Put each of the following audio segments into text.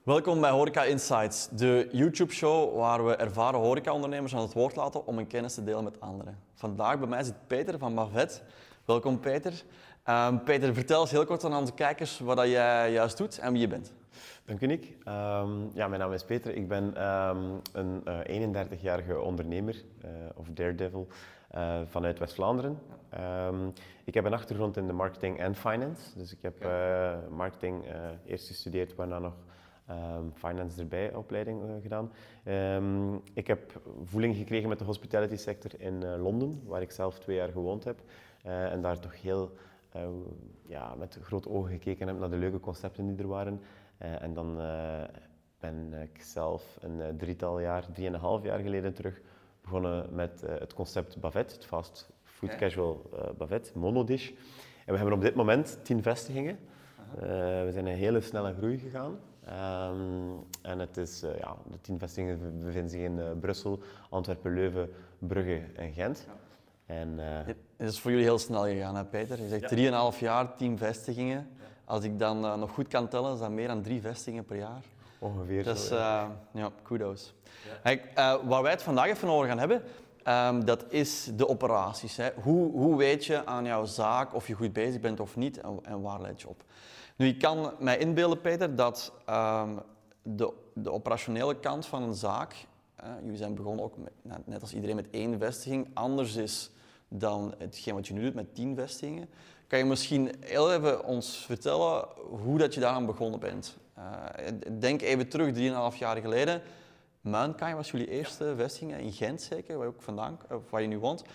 Welkom bij Horeca Insights, de YouTube-show waar we ervaren horecaondernemers aan het woord laten om hun kennis te delen met anderen. Vandaag bij mij zit Peter van Bavet. Welkom Peter. Peter, vertel eens heel kort aan onze kijkers wat jij juist doet en wie je bent. Dank u, Nick. Mijn naam is Peter. Ik ben een 31-jarige ondernemer, of daredevil, vanuit West-Vlaanderen. Ik heb een achtergrond in de marketing en finance. Dus ik heb marketing eerst gestudeerd, waarna nog finance erbij opleiding gedaan. Ik heb voeling gekregen met de hospitality sector in Londen, waar ik zelf 2 jaar gewoond heb. En daar toch heel met grote ogen gekeken heb naar de leuke concepten die er waren. En dan ben ik zelf een 3,5 jaar geleden terug begonnen met het concept Bavet, het fast food casual Bavet, monodish. En we hebben op dit moment 10 vestigingen. We zijn een hele snelle groei gegaan. En het is, de 10 vestigingen bevinden zich in Brussel, Antwerpen, Leuven, Brugge en Gent. En, Het is voor jullie heel snel gegaan, hè, Peter? Je zegt 3,5 jaar, 10 vestigingen. Als ik dan nog goed kan tellen, is dat meer dan 3 vestigingen per jaar. ongeveer Dus zo. kudos. Waar wij het vandaag even over gaan hebben, dat is de operaties. Hè. Hoe weet je aan jouw zaak of je goed bezig bent of niet en waar let je op? Nu, ik kan mij inbeelden, Peter, dat de operationele kant van een zaak, jullie zijn begonnen ook net als iedereen met 1 vestiging, anders is dan hetgeen wat je nu doet met 10 vestigingen. Kan je misschien heel even ons vertellen hoe dat je daaraan begonnen bent? Denk even terug, 3,5 jaar geleden. Muinkaai was jullie eerste vestiging in Gent zeker, waar je nu woont.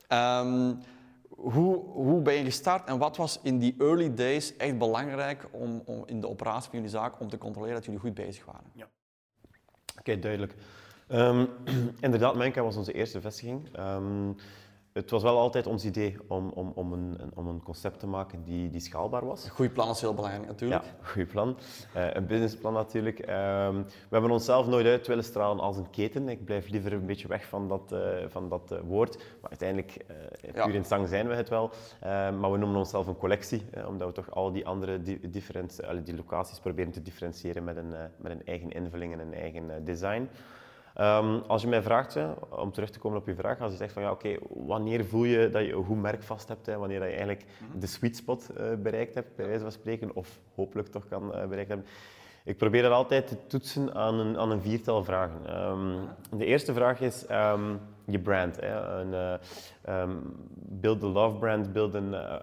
Hoe ben je gestart en wat was in die early days echt belangrijk om in de operatie van jullie zaak om te controleren dat jullie goed bezig waren? Ja. Oké, duidelijk. Inderdaad, Muinkaai was onze eerste vestiging. Het was wel altijd ons idee om een concept te maken die schaalbaar was. Een goed plan is heel belangrijk natuurlijk. Ja, een goed plan. Een businessplan natuurlijk. We hebben onszelf nooit uit willen stralen als een keten. Ik blijf liever een beetje weg van dat woord. Maar uiteindelijk, puur in zang zijn we het wel. Maar we noemen onszelf een collectie, omdat we toch al die andere die locaties proberen te differentiëren met een eigen invulling en een eigen design. Als je mij vraagt, om terug te komen op je vraag, als je zegt van wanneer voel je dat je een goed merk vast hebt, wanneer dat je eigenlijk de sweet spot bereikt hebt, bij wijze van spreken, of hopelijk toch kan bereikt hebben. Ik probeer dat altijd te toetsen aan een 4-tal vragen. De eerste vraag is je brand. Build the love brand, build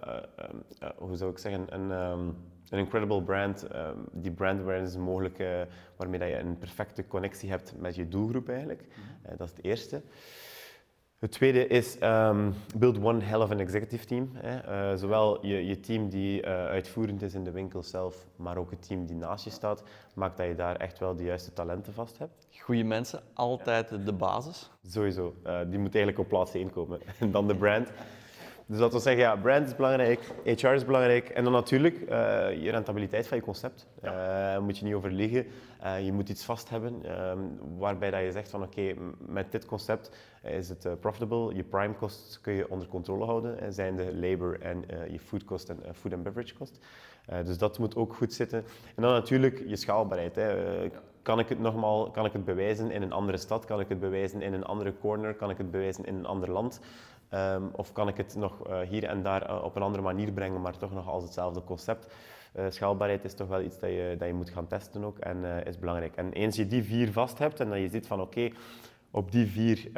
een incredible brand, die brand awareness is mogelijk, waarmee dat je een perfecte connectie hebt met je doelgroep eigenlijk. Dat is het eerste. Het tweede is build one hell of an executive team. Zowel je team die uitvoerend is in de winkel zelf, maar ook het team die naast je staat, maakt dat je daar echt wel de juiste talenten vast hebt. Goeie mensen, altijd de basis. Sowieso, die moet eigenlijk op plaats 1 komen en dan de brand. Dus dat wil zeggen, brand is belangrijk, HR is belangrijk en dan natuurlijk je rentabiliteit van je concept. Daar moet je niet over liegen. Je moet iets vast hebben waarbij dat je zegt van met dit concept is het profitable. Je prime costs kun je onder controle houden, zijn de labor en je food cost en food and beverage cost. Dus dat moet ook goed zitten. En dan natuurlijk je schaalbaarheid. Kan ik het bewijzen in een andere stad? Kan ik het bewijzen in een andere corner? Kan ik het bewijzen in een ander land? Of kan ik het nog hier en daar op een andere manier brengen, maar toch nog als hetzelfde concept? Schaalbaarheid is toch wel iets dat je moet gaan testen ook en is belangrijk. En eens je die 4 vast hebt en dat je ziet van op die 4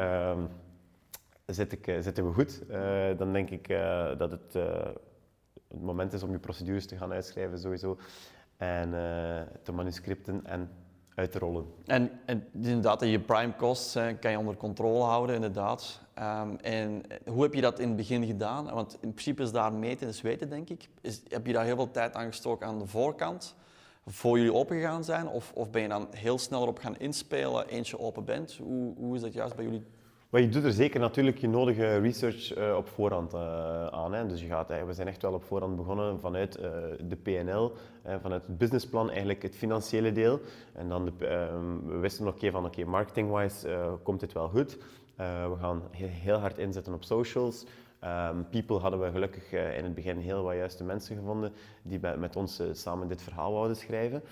zitten we goed, dan denk ik dat het moment is om je procedures te gaan uitschrijven sowieso en te manuscripten en uit te rollen. En inderdaad, je prime costs kan je onder controle houden, inderdaad. En hoe heb je dat in het begin gedaan? Want in principe is daar meten en zweten, denk ik. Heb je daar heel veel tijd aan gestoken aan de voorkant, voor jullie opengegaan zijn? Of ben je dan heel snel erop gaan inspelen eens je open bent? Hoe is dat juist bij jullie? Maar je doet er zeker natuurlijk je nodige research op voorhand aan. Hè. Dus we zijn echt wel op voorhand begonnen vanuit de PNL, vanuit het businessplan, eigenlijk het financiële deel. En dan we wisten marketing-wise komt dit wel goed. We gaan heel hard inzetten op socials. People hadden we gelukkig in het begin heel wat juiste mensen gevonden die met ons samen dit verhaal wouden schrijven.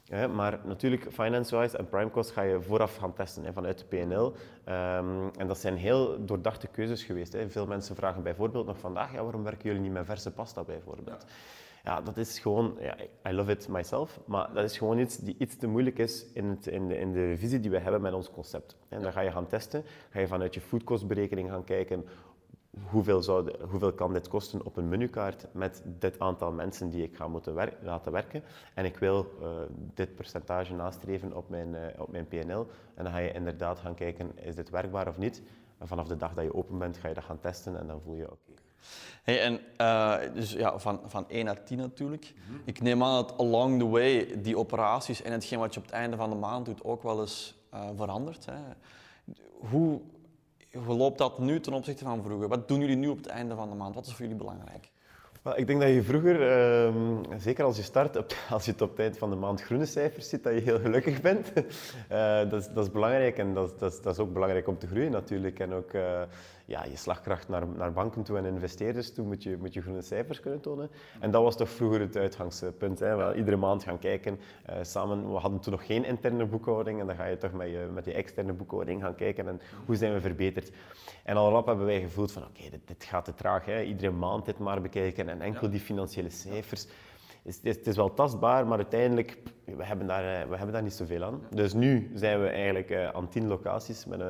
Maar natuurlijk, finance-wise en prime cost ga je vooraf gaan testen vanuit de P&L. En dat zijn heel doordachte keuzes geweest. Veel mensen vragen bijvoorbeeld nog vandaag, waarom werken jullie niet met verse pasta bijvoorbeeld? Ja, dat is gewoon, I love it myself, maar dat is gewoon iets die iets te moeilijk is in de visie die we hebben met ons concept. En dan ga je gaan testen, ga je vanuit je foodcostberekening gaan kijken, hoeveel kan dit kosten op een menukaart met dit aantal mensen die ik ga moeten laten werken. En ik wil dit percentage nastreven op mijn P&L. En dan ga je inderdaad gaan kijken, is dit werkbaar of niet? En vanaf de dag dat je open bent, ga je dat gaan testen en dan voel je oké. Hey, en dus ja, van 1 naar 10 natuurlijk. Ik neem aan dat along the way die operaties en hetgeen wat je op het einde van de maand doet ook wel eens verandert. Hè. Hoe loopt dat nu ten opzichte van vroeger? Wat doen jullie nu op het einde van de maand? Wat is voor jullie belangrijk? Well, ik denk dat je vroeger, zeker als je start, als je het op het eind van de maand groene cijfers ziet, dat je heel gelukkig bent. Dat is belangrijk en dat is ook belangrijk om te groeien natuurlijk. En ook je slagkracht naar banken toe en investeerders toe moet je groene cijfers kunnen tonen. En dat was toch vroeger het uitgangspunt. Hè? Wel, iedere maand gaan kijken samen. We hadden toen nog geen interne boekhouding en dan ga je toch met die externe boekhouding gaan kijken en hoe zijn we verbeterd. En al rap hebben wij gevoeld van oké, dit gaat te traag. Hè? Iedere maand dit maar bekijken en enkel die financiële cijfers. Het is wel tastbaar, maar uiteindelijk, we hebben daar niet zoveel aan. Dus nu zijn we eigenlijk aan 10 locaties met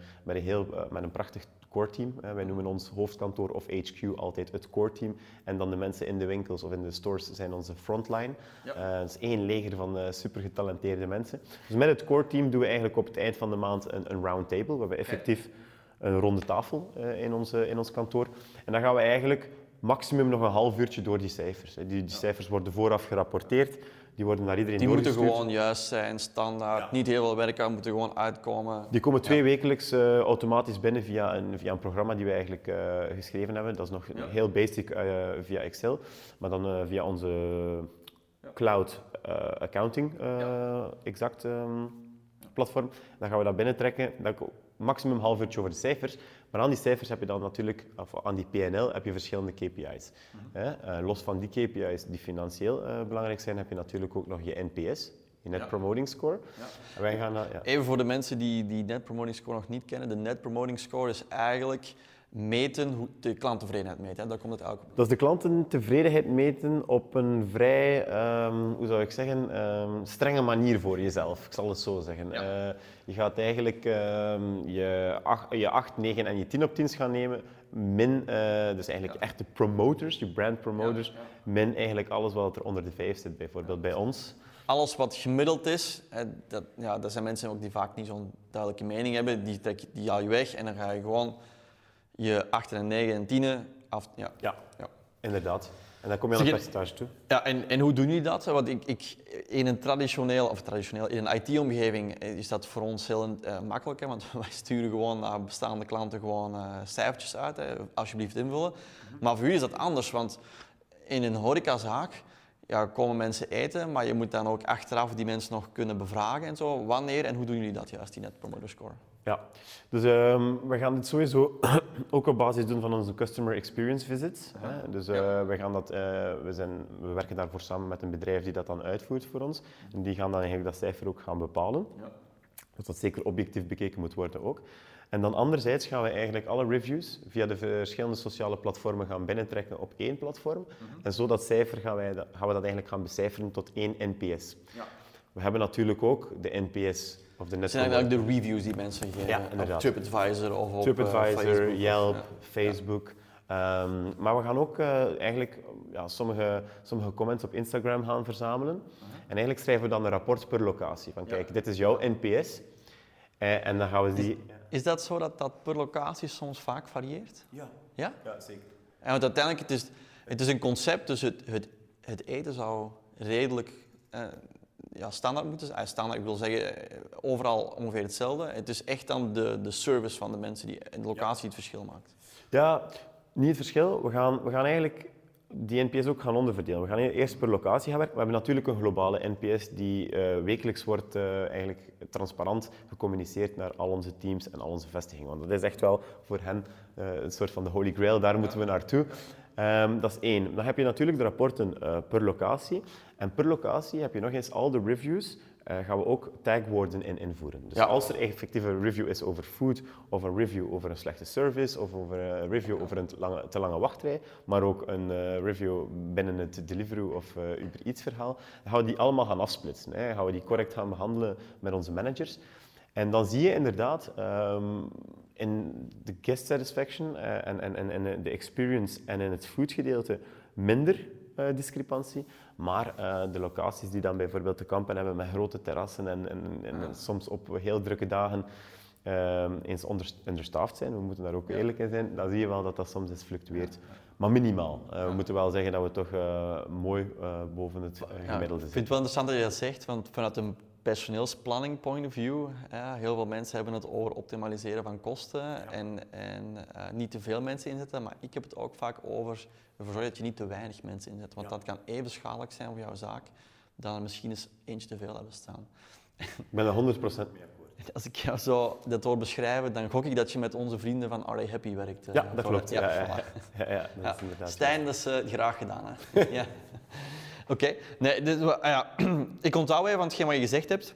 een prachtig core team. Wij noemen ons hoofdkantoor of HQ altijd het core team. En dan de mensen in de winkels of in de stores zijn onze frontline. Dat is 1 leger van super getalenteerde mensen. Dus met het core team doen we eigenlijk op het eind van de maand een round table. We hebben effectief een ronde tafel in ons kantoor. En dan gaan we eigenlijk maximum nog een half uurtje door die cijfers. Die cijfers worden vooraf gerapporteerd, die worden naar iedereen doorgestuurd. Die moeten gewoon juist zijn, standaard, niet heel veel werk aan, moeten gewoon uitkomen. Die komen 2 wekelijks automatisch binnen via een programma die we eigenlijk geschreven hebben. Dat is nog heel basic via Excel, maar dan via onze cloud accounting platform. Dan gaan we dat binnentrekken. Maximum een half uurtje over de cijfers. Maar aan die cijfers heb je dan natuurlijk, of aan die PNL, heb je verschillende KPI's. Los van die KPI's die financieel belangrijk zijn, heb je natuurlijk ook nog je NPS, je Net Promoting Score. En wij gaan Even voor de mensen die Net Promoting Score nog niet kennen. De Net Promoting Score is eigenlijk meten, hoe de klanttevredenheid meten. Hè? Daar komt het ook op. Dat is de klantentevredenheid meten op een vrij, hoe zou ik zeggen, strenge manier voor jezelf. Ik zal het zo zeggen. Je gaat eigenlijk je 8, 9 en je 10 op 10's gaan nemen, min, dus eigenlijk echte promoters, je brand promoters, min eigenlijk alles wat er onder de 5 zit, bijvoorbeeld bij ons. Alles wat gemiddeld is, dat zijn mensen ook die vaak niet zo'n duidelijke mening hebben, die haal je weg en dan ga je gewoon je 8 en 9 en 10 af. Ja, inderdaad. En dan kom je aan een percentage toe. Ja, en hoe doen jullie dat? Want in een in een IT-omgeving is dat voor ons heel makkelijk. Hè? Want wij sturen gewoon naar bestaande klanten gewoon cijfertjes uit. Hè? Alsjeblieft invullen. Maar voor jullie is dat anders, want in een horecazaak komen mensen eten, maar je moet dan ook achteraf die mensen nog kunnen bevragen en zo. Wanneer en hoe doen jullie dat juist, die Net Promoter Score? Ja, dus we gaan dit sowieso ook op basis doen van onze Customer Experience Visits. Dus we werken daarvoor samen met een bedrijf die dat dan uitvoert voor ons. En die gaan dan eigenlijk dat cijfer ook gaan bepalen. Dus dat zeker objectief bekeken moet worden ook. En dan anderzijds gaan we eigenlijk alle reviews via de verschillende sociale platformen gaan binnentrekken op 1 platform. En zo dat cijfer gaan we dat eigenlijk gaan becijferen tot 1 NPS. We hebben natuurlijk ook de NPS of de Net. Dat zijn eigenlijk de reviews die mensen geven op TripAdvisor of op Facebook, Yelp, Facebook. Maar we gaan ook eigenlijk sommige comments op Instagram gaan verzamelen. En eigenlijk schrijven we dan een rapport per locatie. Van kijk, dit is jouw NPS. En dan gaan we die... Is dat zo dat per locatie soms vaak varieert? Ja? Ja, zeker. En want uiteindelijk, het is een concept, dus het eten zou redelijk standaard moeten zijn. Standaard, ik wil zeggen, overal ongeveer hetzelfde. Het is echt dan de service van de mensen die in de locatie het verschil maakt. Ja, niet het verschil. We gaan eigenlijk die NPS ook gaan onderverdelen. We gaan eerst per locatie gaan werken. We hebben natuurlijk een globale NPS die wekelijks wordt eigenlijk transparant gecommuniceerd naar al onze teams en al onze vestigingen. Want dat is echt wel voor hen een soort van de holy grail, daar moeten we naartoe. Dat is 1. Dan heb je natuurlijk de rapporten per locatie. En per locatie heb je nog eens al de reviews. Gaan we ook tagwoorden invoeren. Dus als er effectief een review is over food, of een review over een slechte service, of over een review over een te lange wachtrij, maar ook een review binnen het Deliveroo of Uber Eats verhaal, dan gaan we die allemaal gaan afsplitsen. Hè. Gaan we die correct gaan behandelen met onze managers. En dan zie je inderdaad in de guest satisfaction en de experience en in het food gedeelte minder discrepantie. Maar de locaties die dan bijvoorbeeld te kampen hebben met grote terrassen en soms op heel drukke dagen eens understaffed zijn, we moeten daar ook eerlijk in zijn, dan zie je wel dat dat soms eens fluctueert. Maar minimaal. We moeten wel zeggen dat we toch mooi boven het gemiddelde zitten. Ik vind het wel interessant dat je dat zegt, want vanuit een personeelsplanning point of view, heel veel mensen hebben het over optimaliseren van kosten en niet te veel mensen inzetten, maar ik heb het ook vaak over ervoor zorgen dat je niet te weinig mensen inzet, want dat kan even schadelijk zijn voor jouw zaak dan er misschien eens eentje te veel hebben staan. Ik ben er 100% mee akkoord. Als ik jou zo dat hoor beschrijven, dan gok ik dat je met onze vrienden van Are They Happy werkt. Ja, dat klopt. Ja, dat is inderdaad. Stijn, dat is graag gedaan. Hè? Ja. Oké. Nee, ik onthoud even van hetgeen wat je gezegd hebt,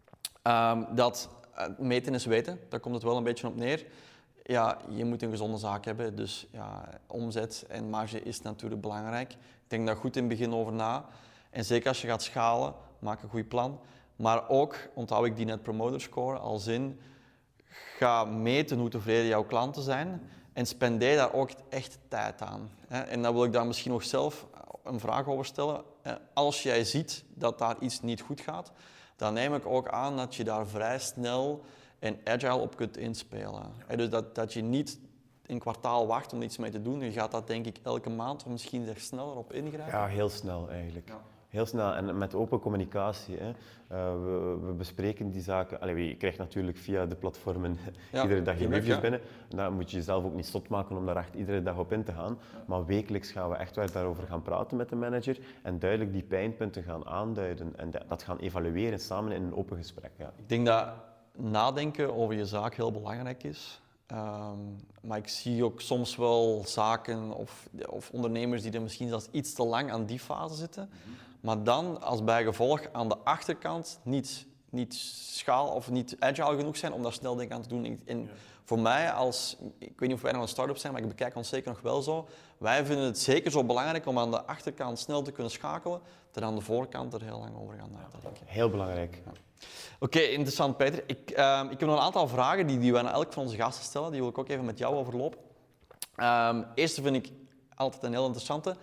dat meten is weten, daar komt het wel een beetje op neer. Ja, je moet een gezonde zaak hebben, dus ja, omzet en marge is natuurlijk belangrijk. Denk daar goed in het begin over na. En zeker als je gaat schalen, maak een goed plan. Maar ook onthoud ik die Net Promoter Score als in, ga meten hoe tevreden jouw klanten zijn en spendeer daar ook echt tijd aan. En dan wil ik daar misschien nog zelf een vraag over stellen. Als jij ziet dat daar iets niet goed gaat, dan neem ik ook aan dat je daar vrij snel en agile op kunt inspelen. Dus dat je niet een kwartaal wacht om iets mee te doen. Je gaat dat denk ik elke maand of misschien er sneller op ingrijpen. Ja, heel snel eigenlijk. Ja. Heel snel en met open communicatie. Hè. We bespreken die zaken. Allee, je krijgt natuurlijk via de platformen iedere dag je reviews binnen. Dan moet je jezelf ook niet zot maken om daar echt iedere dag op in te gaan. Maar wekelijks gaan we echt daarover gaan praten met de manager en duidelijk die pijnpunten gaan aanduiden en dat gaan evalueren samen in een open gesprek. Ja. Ik denk dat nadenken over je zaak heel belangrijk is. Maar ik zie ook soms wel zaken of ondernemers die er misschien zelfs iets te lang aan die fase zitten. Maar dan als bijgevolg aan de achterkant niet schaal of niet agile genoeg zijn om daar snel denk aan te doen. En voor mij, ik weet niet of wij nog een start-up zijn, maar ik bekijk ons zeker nog wel zo. Wij vinden het zeker zo belangrijk om aan de achterkant snel te kunnen schakelen, dan aan de voorkant er heel lang over gaan nadenken. Heel belangrijk. Ja. Oké, interessant Peter. Ik heb nog een aantal vragen die we aan elk van onze gasten stellen. Die wil ik ook even met jou overlopen. Eerste vind ik altijd een heel interessante.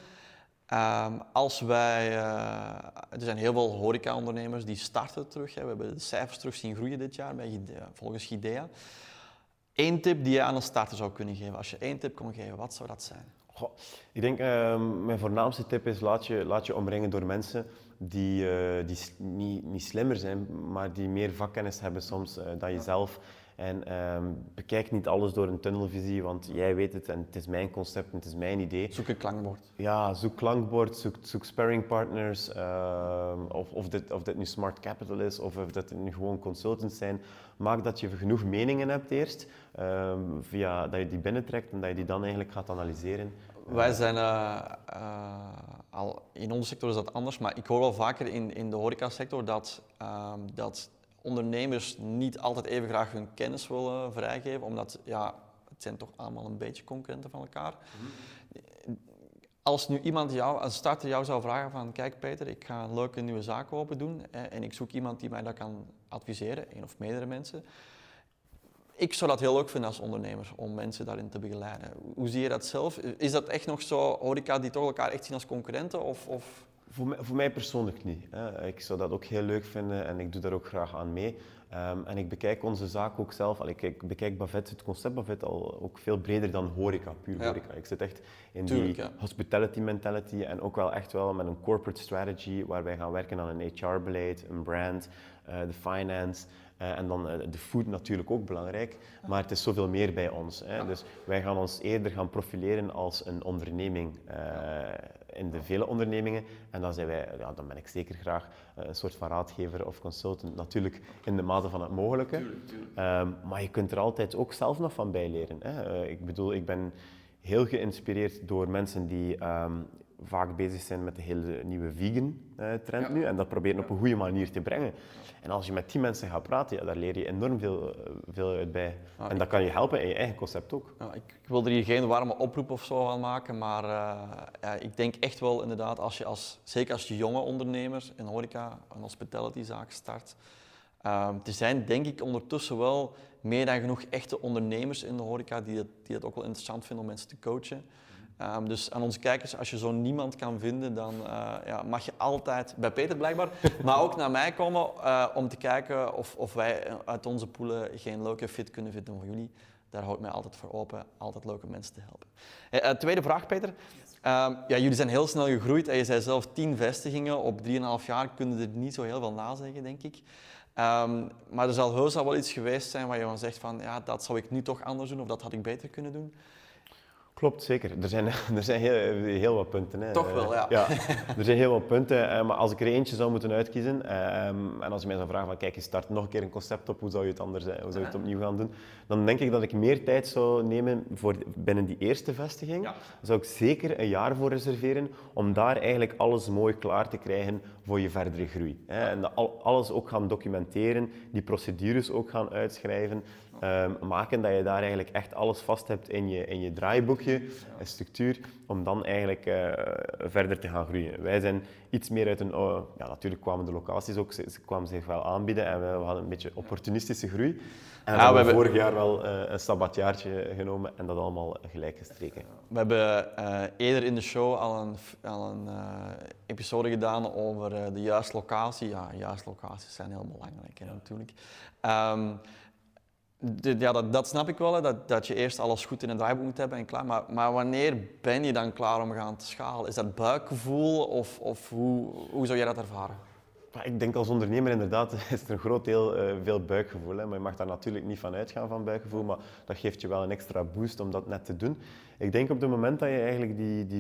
Er zijn heel veel horeca-ondernemers die starten terug. Hè. We hebben de cijfers terug zien groeien dit jaar volgens Gidea. Eén tip die je aan een starter zou kunnen geven. Als je één tip kon geven, wat zou dat zijn? Goh, ik denk, mijn voornaamste tip is laat je omringen door mensen die niet slimmer zijn, maar die meer vakkennis hebben soms dan jezelf. En bekijk niet alles door een tunnelvisie, want jij weet het en het is mijn concept en het is mijn idee. Zoek een klankbord. Ja, zoek klankbord, zoek sparringpartners. Of dit nu smart capital is of dat het nu gewoon consultants zijn. Maak dat je genoeg meningen hebt eerst, dat je die binnentrekt en dat je die dan eigenlijk gaat analyseren. Wij zijn in onze sector is dat anders, maar ik hoor wel vaker in de horecasector dat ondernemers niet altijd even graag hun kennis willen vrijgeven, omdat het zijn toch allemaal een beetje concurrenten van elkaar. Als nu iemand een starter jou zou vragen van, kijk Peter, ik ga een leuke nieuwe zaak open doen en ik zoek iemand die mij dat kan adviseren, één of meerdere mensen. Ik zou dat heel leuk vinden als ondernemer, om mensen daarin te begeleiden. Hoe zie je dat zelf? Is dat echt nog zo, horeca die toch elkaar echt zien als concurrenten? Of? Voor mij persoonlijk niet. Hè. Ik zou dat ook heel leuk vinden en ik doe daar ook graag aan mee. En ik bekijk onze zaak ook zelf. Ik bekijk Bavette, het concept Bavette al ook veel breder dan horeca, puur horeca. Ik zit echt in die hospitality mentality en ook wel echt wel met een corporate strategy waar wij gaan werken aan een HR-beleid, een brand, de finance. En dan de food natuurlijk ook belangrijk, maar het is zoveel meer bij ons. Hè. Dus wij gaan ons eerder gaan profileren als een onderneming in de vele ondernemingen. En dan dan ben ik zeker graag een soort van raadgever of consultant, natuurlijk in de mate van het mogelijke. Tuurlijk. Maar je kunt er altijd ook zelf nog van bijleren. Hè. Ik bedoel, ik ben heel geïnspireerd door mensen die vaak bezig zijn met de hele nieuwe vegan trend nu. En dat proberen op een goede manier te brengen. En als je met die mensen gaat praten, ja, daar leer je enorm veel uit bij. En dat kan je helpen in je eigen concept ook. Ja, ik wil er hier geen warme oproep of zo aan maken, maar ik denk echt wel inderdaad, zeker als je jonge ondernemer in horeca een hospitalityzaak start, er zijn denk ik ondertussen wel meer dan genoeg echte ondernemers in de horeca die het ook wel interessant vinden om mensen te coachen. Dus aan onze kijkers, als je zo niemand kan vinden, dan mag je altijd, bij Peter blijkbaar, maar ook naar mij komen om te kijken of wij uit onze poelen geen leuke fit kunnen vinden voor jullie. Daar hou ik mij altijd voor open, altijd leuke mensen te helpen. Tweede vraag, Peter. Jullie zijn heel snel gegroeid en je zei zelf 10 vestigingen. Op 3,5 jaar kunnen er niet zo heel veel na zeggen, denk ik. Maar er zal heus al wel iets geweest zijn waar je dan zegt van, ja, dat zou ik nu toch anders doen of dat had ik beter kunnen doen. Klopt, zeker. Er zijn heel wat punten. Hè. Toch wel, ja. Er zijn heel wat punten, maar als ik er eentje zou moeten uitkiezen, en als je mij zou vragen van kijk, je start nog een keer een concept op, hoe zou je het anders hoe zou je het opnieuw gaan doen? Dan denk ik dat ik meer tijd zou nemen voor binnen die eerste vestiging. Daar zou ik zeker een jaar voor reserveren, om daar eigenlijk alles mooi klaar te krijgen voor je verdere groei. Hè. En alles ook gaan documenteren, die procedures ook gaan uitschrijven. Maken dat je daar eigenlijk echt alles vast hebt in je draaiboekje, een structuur, om dan eigenlijk verder te gaan groeien. Wij zijn iets meer uit natuurlijk kwamen de locaties ook, ze kwamen zich wel aanbieden en we hadden een beetje opportunistische groei. En we hebben vorig jaar wel een sabbatjaartje genomen en dat allemaal gelijk gestreken. We hebben eerder in de show al een episode gedaan over de juiste locatie. Ja, juiste locaties zijn heel belangrijk natuurlijk. Dat snap ik wel, dat je eerst alles goed in het draaiboek moet hebben en klaar. Maar wanneer ben je dan klaar om te gaan schalen? Is dat buikgevoel of hoe zou jij dat ervaren? Ik denk als ondernemer inderdaad is er een groot deel veel buikgevoel. Hè? Maar je mag daar natuurlijk niet van uitgaan van buikgevoel, maar dat geeft je wel een extra boost om dat net te doen. Ik denk op het moment dat je eigenlijk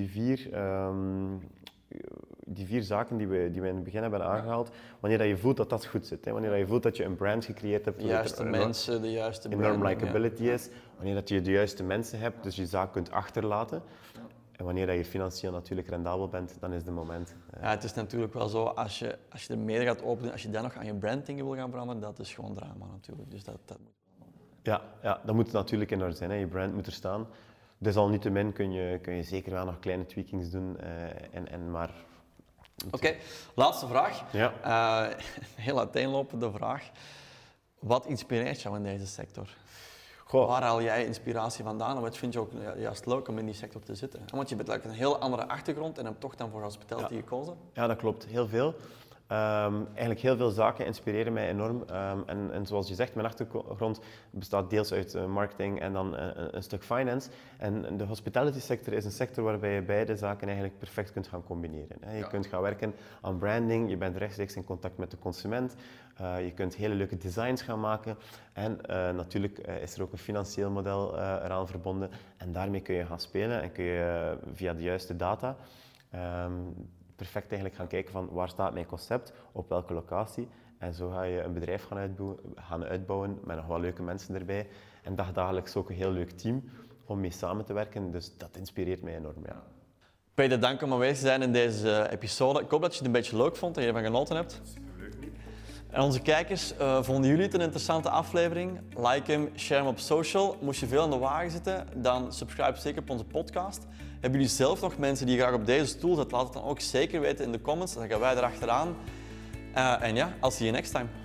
die vier zaken die we in het begin hebben aangehaald, wanneer dat je voelt dat dat goed zit, hè? Wanneer dat je voelt dat je een brand gecreëerd hebt, de juiste mensen, de juiste enorm likability is, wanneer dat je de juiste mensen hebt, dus je zaak kunt achterlaten. En wanneer dat je financieel natuurlijk rendabel bent, dan is het moment. Ja, het is natuurlijk wel zo, als je er meer gaat openen, als je dan nog aan je branding wil gaan veranderen, dat is gewoon drama natuurlijk. Dus dat moet ja, dat moet natuurlijk in orde zijn, hè? Je brand moet er staan. Desalniettemin kun je zeker wel nog kleine tweakings doen, maar... Oké, laatste vraag. Ja. Een heel uiteenlopende vraag. Wat inspireert jou in deze sector? Goh. Waar haal jij inspiratie vandaan en wat vind je ook juist leuk om in die sector te zitten? Want je bent eigenlijk een heel andere achtergrond en hebt toch dan voor hospitality gekozen. Ja, dat klopt. Heel veel. Eigenlijk heel veel zaken inspireren mij enorm. En zoals je zegt, mijn achtergrond bestaat deels uit marketing en dan een stuk finance. En de hospitality sector is een sector waarbij je beide zaken eigenlijk perfect kunt gaan combineren. Je kunt gaan werken aan branding, je bent rechtstreeks in contact met de consument. Je kunt hele leuke designs gaan maken. En natuurlijk is er ook een financieel model eraan verbonden. En daarmee kun je gaan spelen en kun je via de juiste data perfect eigenlijk gaan kijken van waar staat mijn concept, op welke locatie. En zo ga je een bedrijf gaan uitbouwen met nog wel leuke mensen erbij. En dagelijks ook een heel leuk team om mee samen te werken. Dus dat inspireert mij enorm, ja. Peter, dank om aanwezig te zijn in deze episode. Ik hoop dat je het een beetje leuk vond en je ervan genoten hebt. Superleuk, niet? En onze kijkers, vonden jullie het een interessante aflevering? Like hem, share hem op social. Moest je veel in de wagen zitten, dan subscribe zeker op onze podcast. Hebben jullie zelf nog mensen die graag op deze stoel zitten? Laat het dan ook zeker weten in de comments, dan gaan wij erachteraan. En ja, I'll see you next time.